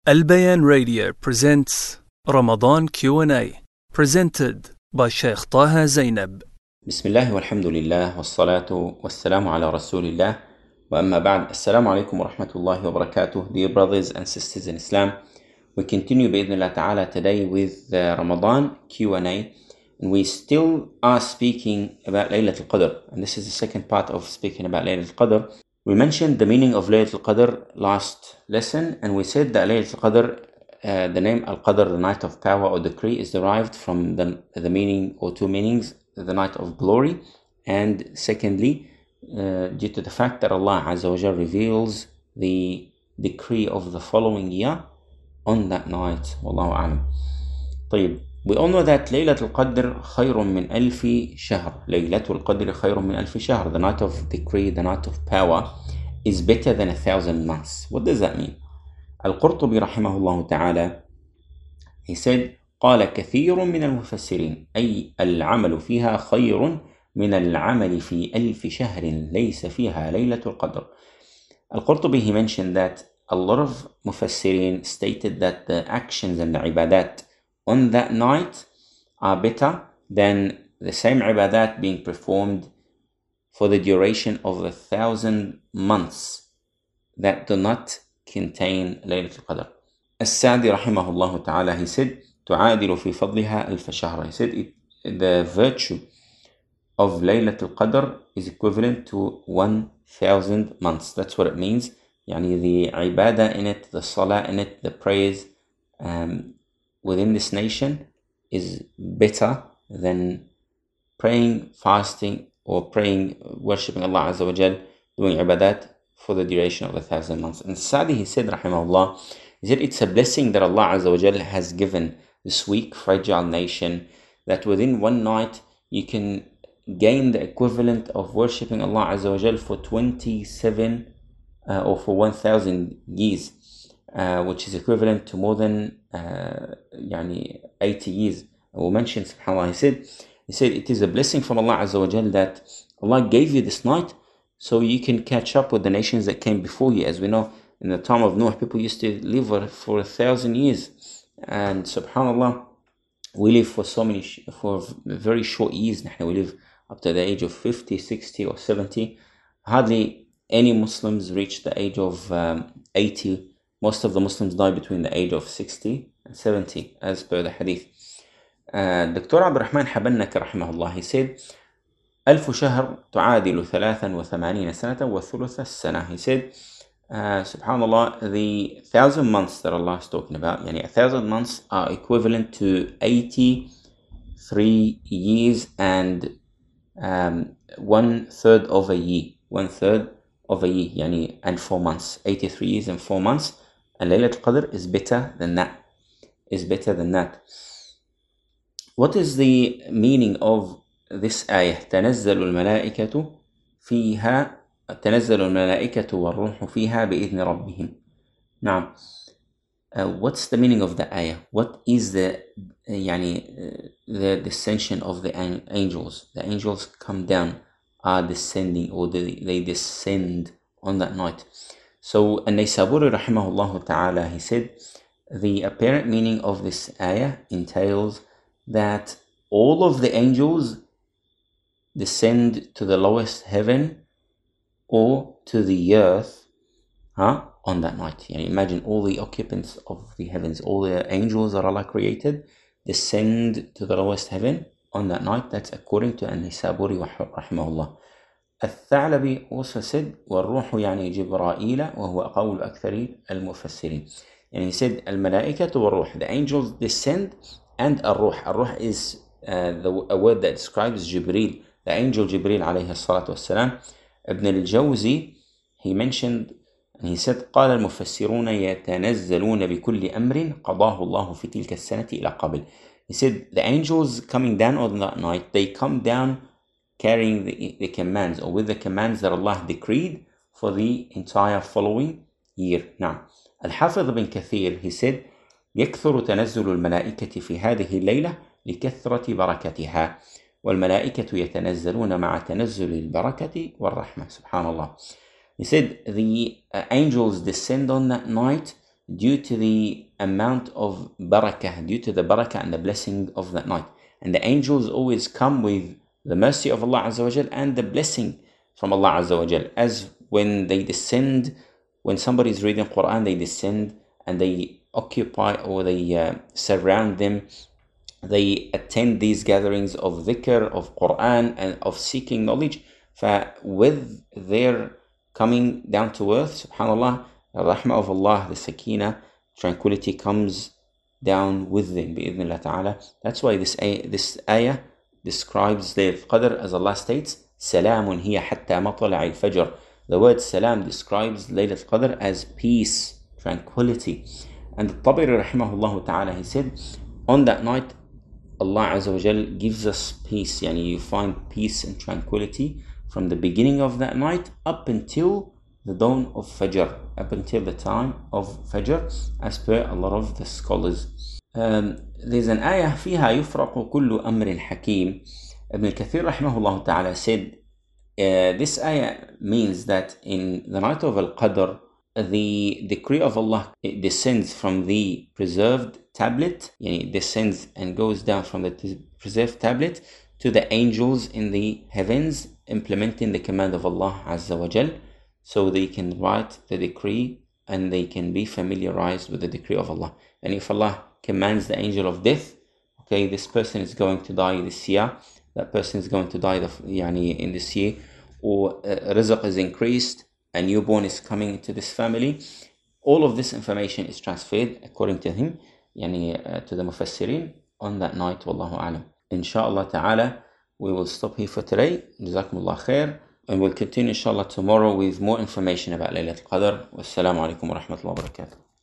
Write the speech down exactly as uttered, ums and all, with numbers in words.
Al-Bayan Radio presents Ramadan Q and A, presented by Sheikh Taha Zainab. بسم الله والحمد لله والصلاة والسلام على رسول الله وأما بعد. السلام عليكم ورحمة الله وبركاته. Dear brothers and sisters in Islam, we continue بإذن الله تعالى today with the Ramadan Q and A, and we still are speaking about Laylatul Qadr, and this is the second part of speaking about Laylatul Qadr. We mentioned the meaning of Laylatul Qadr last lesson, and we said that Laylatul Qadr, uh, the name Al-Qadr, the night of power or decree, is derived from the, the meaning or two meanings, the night of glory, and secondly, uh, due to the fact that Allah Azza wa Jal reveals the decree of the following year on that night. Wallahu a'lam. طيب, we all know that Laylatul Qadr خير من ألف شهر. Laylatul Qadr خير من ألف شهر. The night of decree, the night of power, is better than a thousand months. What does that mean? Al-Qurtubi رحمه الله تعالى, he said, قال كثير من المفسرين أي العمل فيها خير من العمل في ألف شهر ليس فيها ليلة القدر. Al-Qurtubi, he mentioned that a lot of mufassirin stated that the actions and the ibadat on that night are better than the same ibadat being performed for the duration of a thousand months that do not contain Laylatul Qadr. As-Sa'di rahimahullah ta'ala, he said, تعادل في فضلها ألف شهر. He said it, the virtue of Laylatul Qadr is equivalent to one thousand months. That's what it means. Yani the ibadah in it, the salah in it, the prayers um, within this nation is better than praying, fasting, or praying, worshipping Allah Azza wa Jal, doing ibadat for the duration of a thousand months. And Sa'di, he said, rahimahullah, he said it's a blessing that Allah Azza wa Jal has given this weak, fragile nation, that within one night you can gain the equivalent of worshipping Allah Azza wa Jal for twenty-seven uh, or for one thousand years, uh, which is equivalent to more than uh, yani eighty years. And we mentioned, subhanAllah, he said, he said it is a blessing from Allah Azza wa Jal that Allah gave you this night so you can catch up with the nations that came before you. As we know, in the time of Noah, people used to live for a thousand years. And subhanAllah, we live for so many, for very short years. We live up to the age of fifty, sixty or seventy. Hardly any Muslims reach the age of um, eighty. Most of the Muslims die between the age of sixty and seventy, as per the hadith. Uh, Doctor Abdul Rahman Habannaki rahimahullah, he said, ألف شهر تعادل ثلاثا وثمانين سنة وثلث السنة. He said, Uh, subhanallah, the thousand months that Allah is talking about, yani a thousand months are equivalent to eighty-three years and um, one third of a year. One third of a year, yani, and four months. eighty-three years and four months. And Laylatul Qadr is better than that. Is better than that. What is the meaning of this ayah? تنزل الملائكة فيها تنزل الملائكة والروح فيها بإذن ربهم. Now, uh, what's the meaning of the ayah? What is the uh, يعني, uh, the descension of the an- angels? The angels come down, are descending, or they, they descend on that night. So, An-Naysaburi rahimahullah ta'ala, he said, the apparent meaning of this ayah entails that all of the angels descend to the lowest heaven or to the earth huh, on that night. Yani imagine all the occupants of the heavens, all the angels that Allah created, descend to the lowest heaven on that night. That's according to An-Naysaburi rahimahullah. Al-Tha'labi also said, وَالروح يعني جبرائيل وهو قول أكثر المفسرين. And he said, Al-Malaikatu wa-ruh, the angels descend, and Ar-Ruh. Ar-Ruh is uh, the, a word that describes Jibreel, the angel Jibreel alayhi salatu wassalam. Ibn al-Jawzi, he mentioned, and he said, قال المفسرون يتنزلون بكل أمر قضاه الله في تلك السنة إلى قبل. He said, the angels coming down on that night, they come down carrying the, the commands, or with the commands that Allah decreed for the entire following year. Now, Al-Hafidh bin Kathir, he said, يكثر تنزل الملائكة في هذه الليلة لكثرة بركتها. والملائكة يتنزلون مع تنزل البركة والرحمة. Subhanallah. He said the uh, angels descend on that night due to the amount of barakah, due to the barakah and the blessing of that night. And the angels always come with the mercy of Allah Azza wa Jal and the blessing from Allah Azza wa Jal. As when they descend, when somebody is reading Quran, they descend and they occupy or they uh, surround them. They attend these gatherings of dhikr, of Quran, and of seeking knowledge. With their coming down to earth, subhanAllah, the rahmah of Allah, the sakina, tranquility comes down with them, bi'idhnillah ta'ala. That's why this ayah, this ayah describes Laylatul Qadr, as Allah states, Salamun hiya hatta matla'i al-fajr. The word salam describes Laylatul Qadr as peace, tranquility. And the Tabari rahimahullah ta'ala, he said, on that night, Allah Azza wa Jal gives us peace. Yani you find peace and tranquility from the beginning of that night up until the dawn of Fajr, up until the time of Fajr, as per a lot of the scholars. Um, there's an ayah, فيها يفرق كل أمر حكيم. Ibn Kathir rahimahullah ta'ala said, uh, this ayah means that in the night of Al-Qadr, the decree of Allah, it descends from the preserved tablet, yani it descends and goes down from the preserved tablet to the angels in the heavens, implementing the command of Allah Azza wa Jal, so they can write the decree and they can be familiarized with the decree of Allah. And if Allah commands the angel of death, okay, this person is going to die this year, that person is going to die the, yani, in this year, or uh, rizq is increased, a newborn is coming into this family. All of this information is transferred according to him, yani, uh, to the Mufassirin on that night. Wallahu alam. Inshallah ta'ala, we will stop here for today. Jazakumullah khair. And we'll continue inshallah tomorrow with more information about Laylatul Qadr. Wassalamu alaikum wa rahmatullahi wa barakatuh.